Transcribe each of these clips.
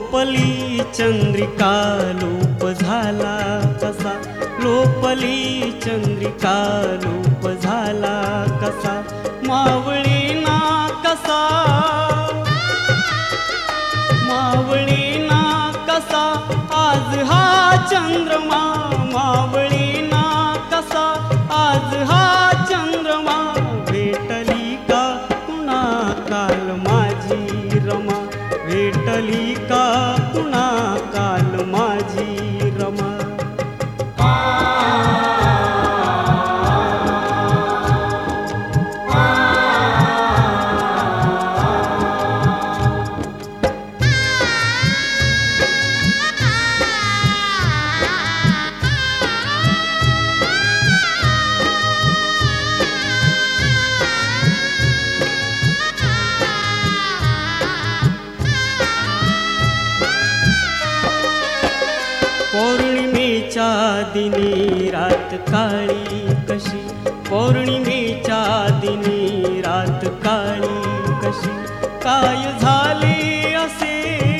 लोपली चंद्रिका लोप झाला कसा, लोपली चंद्रिका लोप झाला कसा, मावळीना कसा, मावळीना कसा आज हा चंद्रमा, मावळीना कसा आज हा चंद्रमा, भेटली का पुन्हा काल माझी रमा, भेटली का पुन्हा काल माझी रमा. पौर्णिमेच्या दिनी रात काळी कशी, पौर्णिमेच्या दिनी रात काळी कशी, काय झाले असे,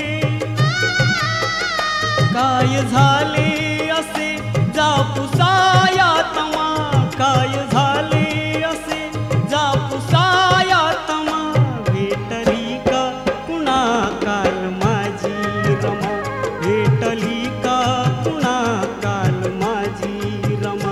काय झाले असे जापुसाया तमा, काय झाले असे जापुसाया तमा, भेटली का पुन्हा काल माझी रमा, भेटली का पुन्हा काल माझी रमा.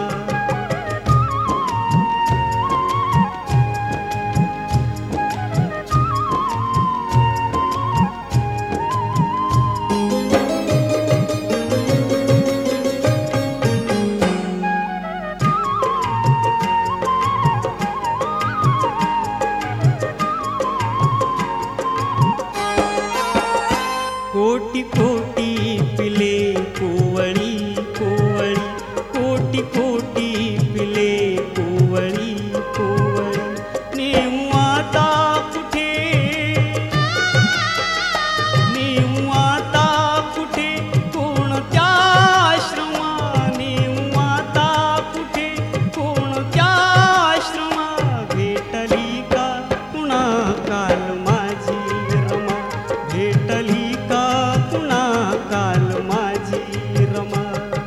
कोटी कोटी पिले कोवळी कोवळी, कोटी कोटी पिले कोवळी कोवळी, नेऊ आता कुठे, नेऊ आता कुठे कोणत्या आश्रमा, नेऊ आता कुठे कोणत्या आश्रमा, भेटली का पुन्हा काल माझी रमा, भेटली का पुन्हा काल माझी रमा.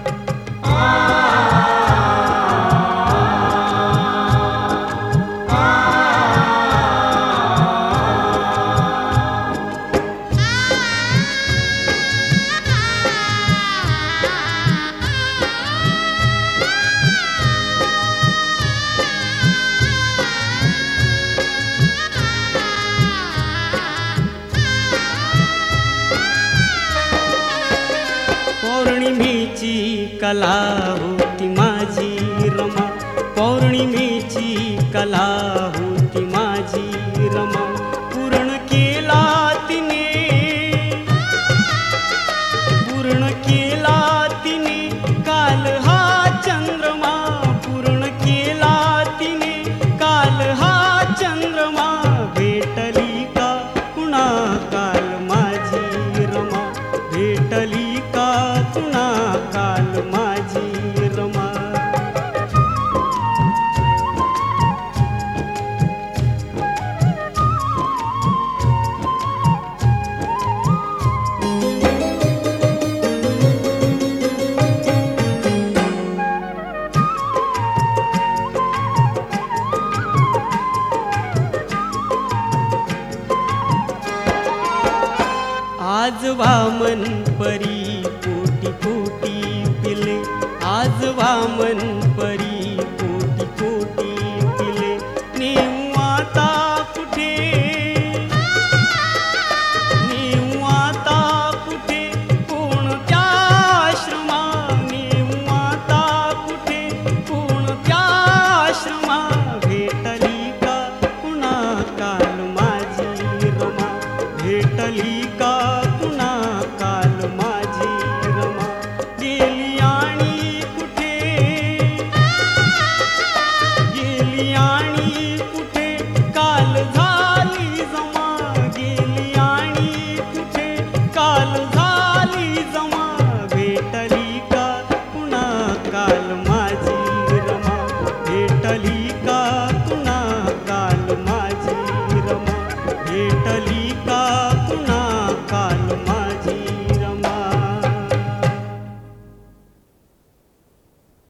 पौर्णिमेची कला होती माझी रमा, पौर्णिमेची कला होती माझी रमा, पूर्ण केला तिने, पूर्ण केला तिने काल हा चंद्रमा, पूर्ण केला तिने काल हा चंद्रमा, भेटली का पुन्हा काल माझी रमा, भेटली का पुन्हा काल माझी रमा. आज वामन परी कोटी कोटी पिले, आज वामन परी कोटी कोटी पिले, नेऊ आता कुठे, नेऊ आता कुठे कोणत्या आश्रमा, नेऊ आता कुठे कोणत्या आश्रमा, भेटली का पुन्हा काल माझी रमा, भेटली का पुन्हा